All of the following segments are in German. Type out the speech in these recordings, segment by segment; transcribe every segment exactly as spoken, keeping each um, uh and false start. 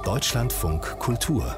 Deutschlandfunk Kultur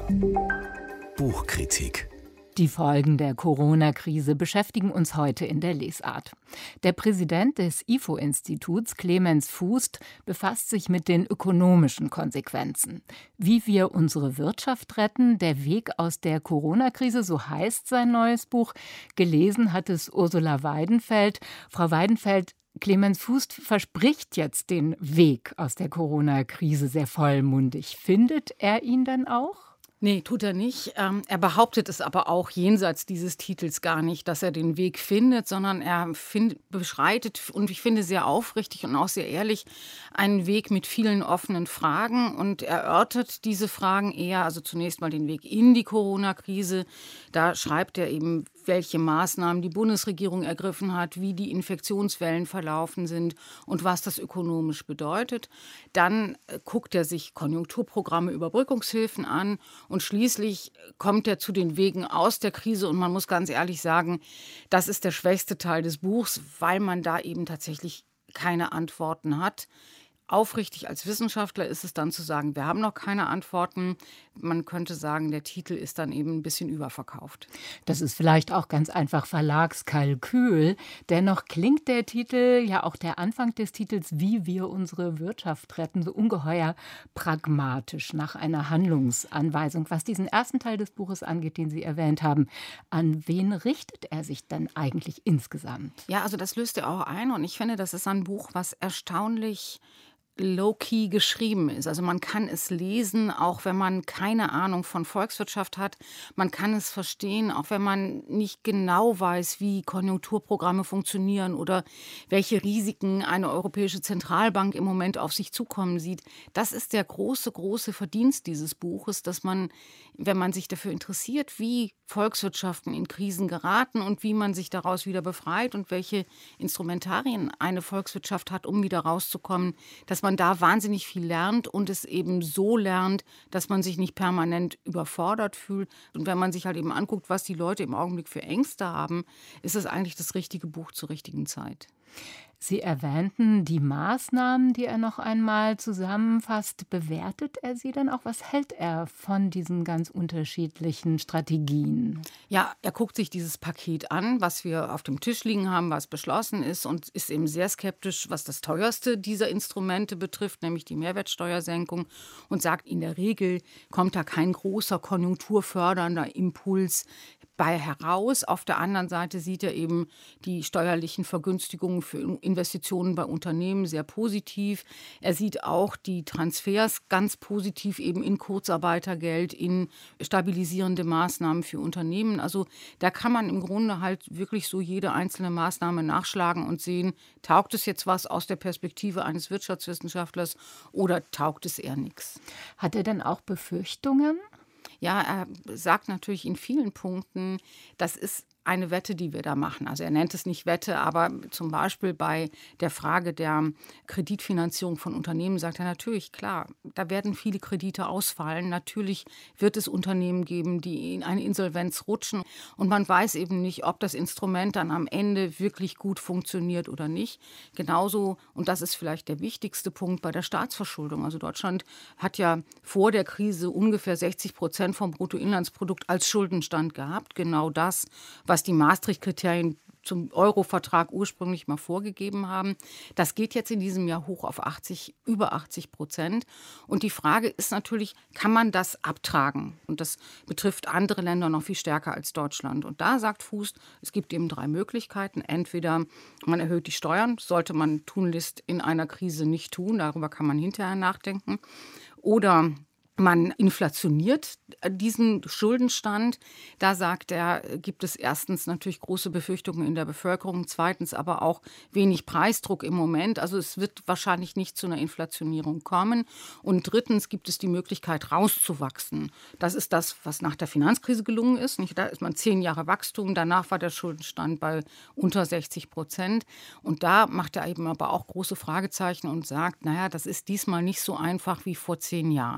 Buchkritik. Die Folgen der Corona-Krise beschäftigen uns heute in der Lesart. Der Präsident des I F O-Instituts, Clemens Fußt, befasst sich mit den ökonomischen Konsequenzen. Wie wir unsere Wirtschaft retten, der Weg aus der Corona-Krise, so heißt sein neues Buch. Gelesen hat es Ursula Weidenfeld. Frau Weidenfeld, Clemens Fußt verspricht jetzt den Weg aus der Corona-Krise sehr vollmundig. Findet er ihn denn auch? Nee, tut er nicht. Ähm, er behauptet es aber auch jenseits dieses Titels gar nicht, dass er den Weg findet, sondern er find, beschreitet, und ich finde sehr aufrichtig und auch sehr ehrlich, einen Weg mit vielen offenen Fragen und erörtert diese Fragen eher, also zunächst mal den Weg in die Corona-Krise. Da schreibt er eben, welche Maßnahmen die Bundesregierung ergriffen hat, wie die Infektionswellen verlaufen sind und was das ökonomisch bedeutet. Dann guckt er sich Konjunkturprogramme, Überbrückungshilfen an und schließlich kommt er zu den Wegen aus der Krise. Und man muss ganz ehrlich sagen, das ist der schwächste Teil des Buchs, weil man da eben tatsächlich keine Antworten hat. Aufrichtig als Wissenschaftler ist es dann zu sagen, wir haben noch keine Antworten. Man könnte sagen, der Titel ist dann eben ein bisschen überverkauft. Das ist vielleicht auch ganz einfach Verlagskalkül. Dennoch klingt der Titel, ja auch der Anfang des Titels, wie wir unsere Wirtschaft retten, so ungeheuer pragmatisch nach einer Handlungsanweisung. Was diesen ersten Teil des Buches angeht, den Sie erwähnt haben, an wen richtet er sich denn eigentlich insgesamt? Ja, also das löst er auch ein und ich finde, das ist ein Buch, was erstaunlich low-key geschrieben ist. Also man kann es lesen, auch wenn man keine Ahnung von Volkswirtschaft hat. Man kann es verstehen, auch wenn man nicht genau weiß, wie Konjunkturprogramme funktionieren oder welche Risiken eine europäische Zentralbank im Moment auf sich zukommen sieht. Das ist der große, große Verdienst dieses Buches, dass man, wenn man sich dafür interessiert, wie Volkswirtschaften in Krisen geraten und wie man sich daraus wieder befreit und welche Instrumentarien eine Volkswirtschaft hat, um wieder rauszukommen, dass man da wahnsinnig viel lernt und es eben so lernt, dass man sich nicht permanent überfordert fühlt. Und wenn man sich halt eben anguckt, was die Leute im Augenblick für Ängste haben, ist es eigentlich das richtige Buch zur richtigen Zeit. Sie erwähnten die Maßnahmen, die er noch einmal zusammenfasst. Bewertet er sie dann auch? Was hält er von diesen ganz unterschiedlichen Strategien? Ja, er guckt sich dieses Paket an, was wir auf dem Tisch liegen haben, was beschlossen ist und ist eben sehr skeptisch, was das teuerste dieser Instrumente betrifft, nämlich die Mehrwertsteuersenkung und sagt, in der Regel kommt da kein großer konjunkturfördernder Impuls bei heraus. Auf der anderen Seite sieht er eben die steuerlichen Vergünstigungen für Investitionen bei Unternehmen sehr positiv. Er sieht auch die Transfers ganz positiv eben in Kurzarbeitergeld, in stabilisierende Maßnahmen für Unternehmen. Also da kann man im Grunde halt wirklich so jede einzelne Maßnahme nachschlagen und sehen, taugt es jetzt was aus der Perspektive eines Wirtschaftswissenschaftlers oder taugt es eher nichts. Hat er denn auch Befürchtungen? Ja, er sagt natürlich in vielen Punkten, das ist eine Wette, die wir da machen. Also er nennt es nicht Wette, aber zum Beispiel bei der Frage der Kreditfinanzierung von Unternehmen sagt er natürlich, klar, da werden viele Kredite ausfallen. Natürlich wird es Unternehmen geben, die in eine Insolvenz rutschen. Und man weiß eben nicht, ob das Instrument dann am Ende wirklich gut funktioniert oder nicht. Genauso, und das ist vielleicht der wichtigste Punkt, bei der Staatsverschuldung. Also Deutschland hat ja vor der Krise ungefähr sechzig Prozent vom Bruttoinlandsprodukt als Schuldenstand gehabt. Genau das, was die Maastricht-Kriterien zum Euro-Vertrag ursprünglich mal vorgegeben haben. Das geht jetzt in diesem Jahr hoch auf achtzig, über achtzig Prozent. Und die Frage ist natürlich, kann man das abtragen? Und das betrifft andere Länder noch viel stärker als Deutschland. Und da sagt Fußt, es gibt eben drei Möglichkeiten. Entweder man erhöht die Steuern, sollte man tunlichst in einer Krise nicht tun, darüber kann man hinterher nachdenken. Oder man inflationiert diesen Schuldenstand. Da sagt er, gibt es erstens natürlich große Befürchtungen in der Bevölkerung, zweitens aber auch wenig Preisdruck im Moment. Also es wird wahrscheinlich nicht zu einer Inflationierung kommen. Und drittens gibt es die Möglichkeit, rauszuwachsen. Das ist das, was nach der Finanzkrise gelungen ist. Da ist man zehn Jahre Wachstum, danach war der Schuldenstand bei unter sechzig Prozent. Und da macht er eben aber auch große Fragezeichen und sagt, naja, das ist diesmal nicht so einfach wie vor zehn Jahren.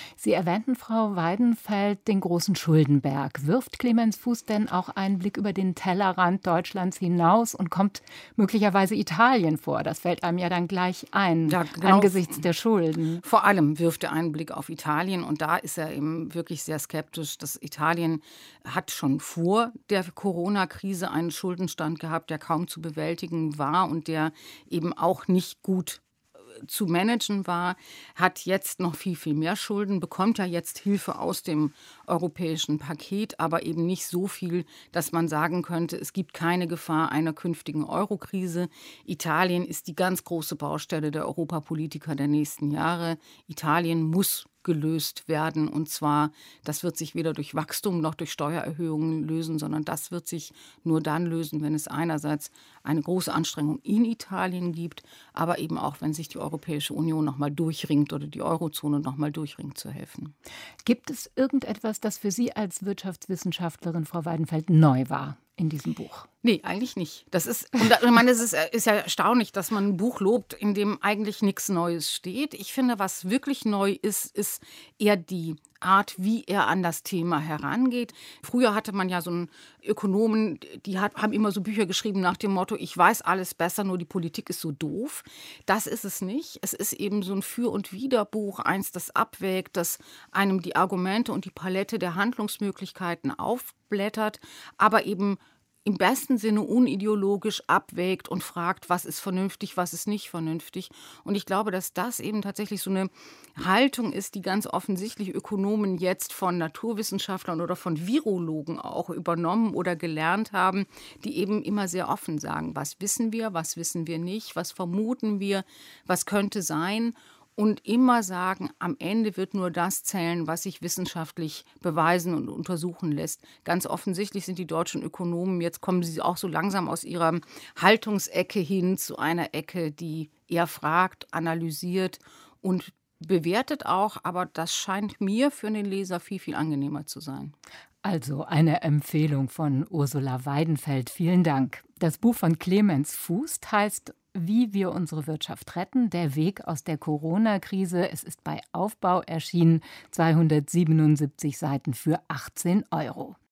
Sie erwähnten, Frau Weidenfeld, den großen Schuldenberg. Wirft Clemens Fuß denn auch einen Blick über den Tellerrand Deutschlands hinaus und kommt möglicherweise Italien vor? Das fällt einem ja dann gleich ein, ja, genau. angesichts der Schulden. Vor allem wirft er einen Blick auf Italien und da ist er eben wirklich sehr skeptisch. Das Italien hat schon vor der Corona-Krise einen Schuldenstand gehabt, der kaum zu bewältigen war und der eben auch nicht gut zu managen war, hat jetzt noch viel, viel mehr Schulden, bekommt ja jetzt Hilfe aus dem europäischen Paket, aber eben nicht so viel, dass man sagen könnte, es gibt keine Gefahr einer künftigen Euro-Krise. Italien ist die ganz große Baustelle der Europapolitiker der nächsten Jahre. Italien muss gelöst werden. Und zwar, das wird sich weder durch Wachstum noch durch Steuererhöhungen lösen, sondern das wird sich nur dann lösen, wenn es einerseits eine große Anstrengung in Italien gibt, aber eben auch, wenn sich die Europäische Union noch mal durchringt oder die Eurozone noch mal durchringt, zu helfen. Gibt es irgendetwas, das für Sie als Wirtschaftswissenschaftlerin, Frau Weidenfeld, neu war in diesem Buch? Nee, eigentlich nicht. Das ist, und da, ich meine, es ist, ist ja erstaunlich, dass man ein Buch lobt, in dem eigentlich nichts Neues steht. Ich finde, was wirklich neu ist, ist eher die Art, wie er an das Thema herangeht. Früher hatte man ja so einen Ökonomen, die hat, haben immer so Bücher geschrieben nach dem Motto, ich weiß alles besser, nur die Politik ist so doof. Das ist es nicht. Es ist eben so ein Für- und Widerbuch, eins, das abwägt, das einem die Argumente und die Palette der Handlungsmöglichkeiten aufblättert, aber eben im besten Sinne unideologisch abwägt und fragt, was ist vernünftig, was ist nicht vernünftig. Und ich glaube, dass das eben tatsächlich so eine Haltung ist, die ganz offensichtlich Ökonomen jetzt von Naturwissenschaftlern oder von Virologen auch übernommen oder gelernt haben, die eben immer sehr offen sagen, was wissen wir, was wissen wir nicht, was vermuten wir, was könnte sein. Und immer sagen, am Ende wird nur das zählen, was sich wissenschaftlich beweisen und untersuchen lässt. Ganz offensichtlich sind die deutschen Ökonomen, jetzt kommen sie auch so langsam aus ihrer Haltungsecke hin zu einer Ecke, die eher fragt, analysiert und bewertet auch. Aber das scheint mir für den Leser viel, viel angenehmer zu sein. Also eine Empfehlung von Ursula Weidenfeld. Vielen Dank. Das Buch von Clemens Fuß heißt Wie wir unsere Wirtschaft retten, der Weg aus der Corona-Krise. Es ist bei Aufbau erschienen, zweihundertsiebenundsiebzig Seiten für achtzehn Euro.